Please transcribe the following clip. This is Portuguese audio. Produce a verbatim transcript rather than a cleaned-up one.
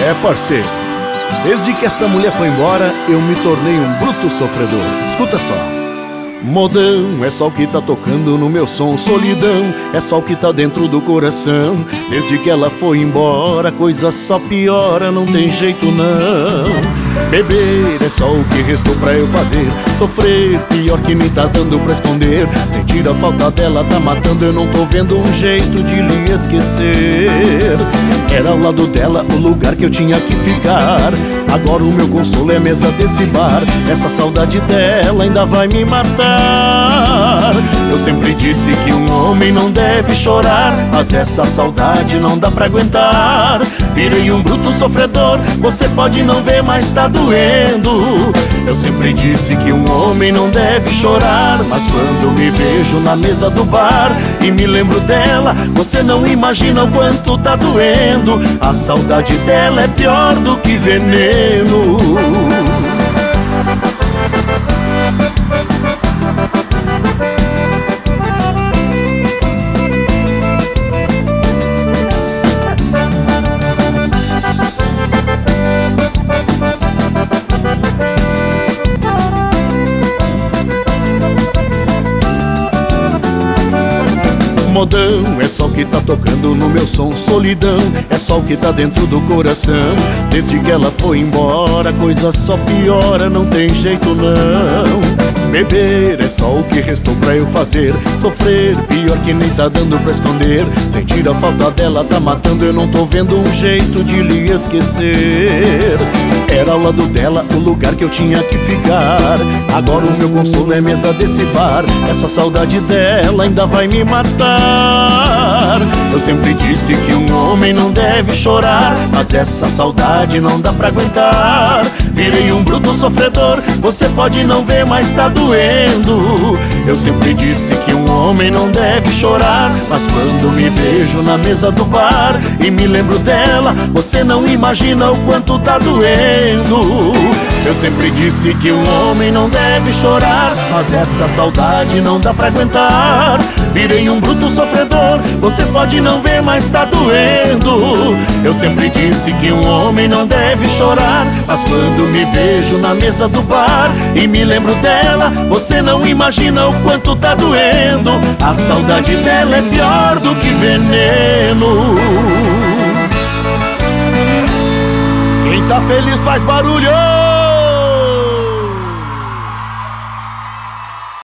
É, parceiro, desde que essa mulher foi embora, eu me tornei um bruto sofredor. Escuta só. Modão é só o que tá tocando no meu som. Solidão é só o que tá dentro do coração. Desde que ela foi embora, a coisa só piora, não tem jeito não. Beber é só o que restou pra eu fazer. Sofrer, pior que me tá dando pra esconder. Sentir a falta dela tá matando, eu não tô vendo um jeito de lhe esquecer. Era ao lado dela o lugar que eu tinha que ficar. Agora o meu consolo é a mesa desse bar. Essa saudade dela ainda vai me matar. Eu sempre disse que um homem não deve chorar, mas essa saudade não dá pra aguentar. Virei um bruto sofredor, você pode não ver, mas tá doendo. Eu sempre disse que um homem não deve chorar, mas quando me vejo na mesa do bar e me lembro dela, você não imagina o quanto tá doendo. A saudade dela é pior do que veneno. Modão é só o que tá tocando no meu som. Solidão é só o que tá dentro do coração. Desde que ela foi embora, a coisa só piora, não tem jeito não. Beber é só o que restou pra eu fazer. Sofrer, pior que nem tá dando pra esconder. Sentir a falta dela tá matando, eu não tô vendo um jeito de lhe esquecer. Era ao lado dela o lugar que eu tinha que ficar. Agora o meu consolo é mesa desse bar. Essa saudade dela ainda vai me matar. Eu sempre disse que um homem não deve chorar, mas essa saudade não dá pra aguentar. Virei um bruto sofredor, você pode não ver, mas tá doendo. Eu sempre disse que um homem não deve chorar, mas quando me vejo na mesa do bar e me lembro dela, você não imagina o quanto tá doendo. Eu sempre disse que um homem não deve chorar, mas essa saudade não dá pra aguentar. Virei um bruto sofredor, você pode não ver, mas tá doendo. Eu sempre disse que um homem não deve chorar, mas quando me vejo na mesa do bar e me lembro dela, você não imagina o quanto tá doendo. A saudade dela é pior do que veneno. Quem tá feliz faz barulho.